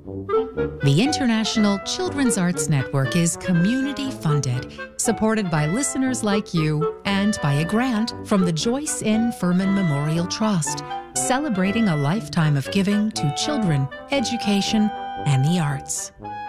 The International Children's Arts Network is community-funded, supported by listeners like you, and by a grant from the Joyce N. Furman Memorial Trust, celebrating a lifetime of giving to children, education, and the arts.